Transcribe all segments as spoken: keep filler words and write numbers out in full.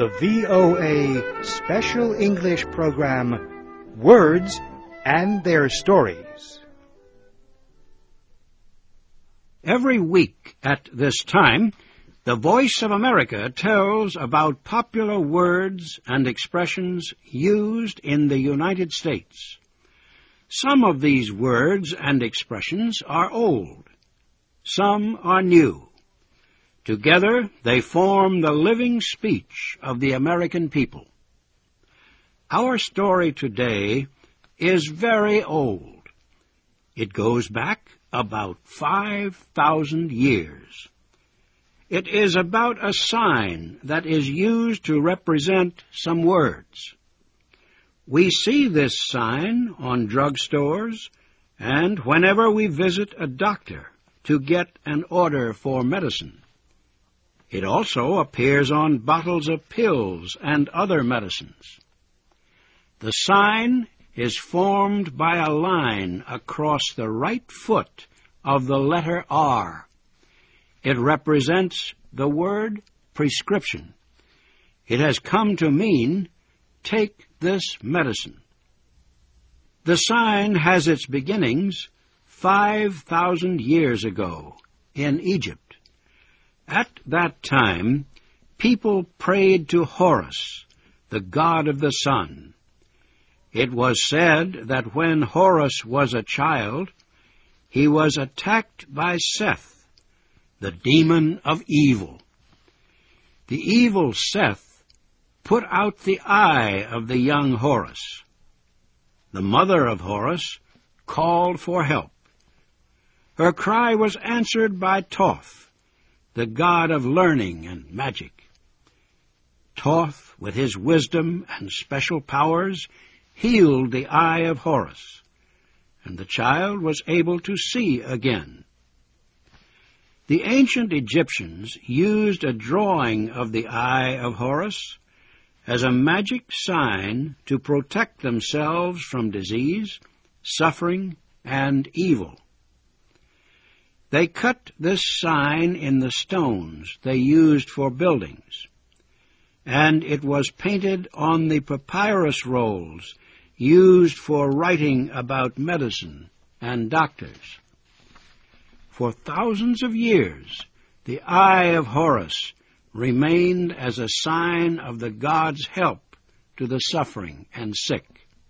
the V O A Special English Program, Words and Their Stories. Every week at this time, the Voice of America tells about popular words and expressions used in the United States. Some of these words and expressions are old. Some are new. Together, they form the living speech of the American people. Our story today is very old. It goes back about five thousand years. It is about a sign that is used to represent some words. We see this sign on drugstores and whenever we visit a doctor to get an order for medicine. It also appears on bottles of pills and other medicines. The sign is formed by a line across the right foot of the letter R. It represents the word prescription. It has come to mean, take this medicine. The sign has its beginnings five thousand years ago in Egypt. At that time, people prayed to Horus, the god of the sun. It was said that when Horus was a child, he was attacked by Seth, the demon of evil. The evil Seth put out the eye of the young Horus. The mother of Horus called for help. Her cry was answered by Thoth, the god of learning and magic. Thoth, with his wisdom and special powers, healed the eye of Horus, and the child was able to see again. The ancient Egyptians used a drawing of the eye of Horus as a magic sign to protect themselves from disease, suffering, and evil. They cut this sign in the stones they used for buildings, and it was painted on the papyrus rolls used for writing about medicine and doctors. For thousands of years, the eye of Horus remained as a sign of the god's help to the suffering and sick.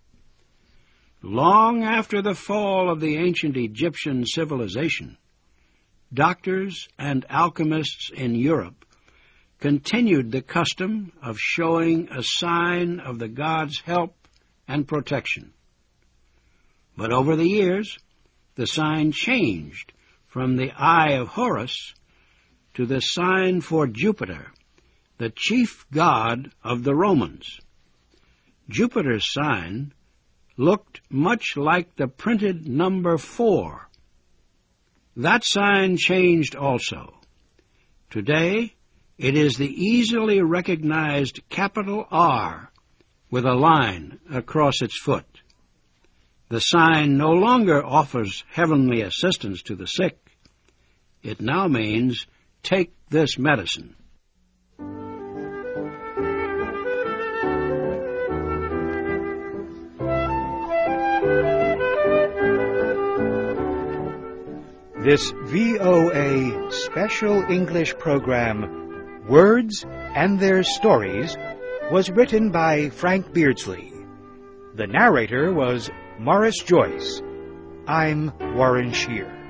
Long after the fall of the ancient Egyptian civilization, doctors and alchemists in Europe continued the custom of showing a sign of the god's help and protection. But over the years, the sign changed from the eye of Horus to the sign for Jupiter, the chief god of the Romans. Jupiter's sign looked much like the printed number four. That sign changed also. Today, it is the easily recognized capital R with a line across its foot. The sign no longer offers heavenly assistance to the sick. It now means, take this medicine. This V O A Special English Program, Words and Their Stories, was written by Frank Beardsley. The narrator was Morris Joyce. I'm Warren Shear.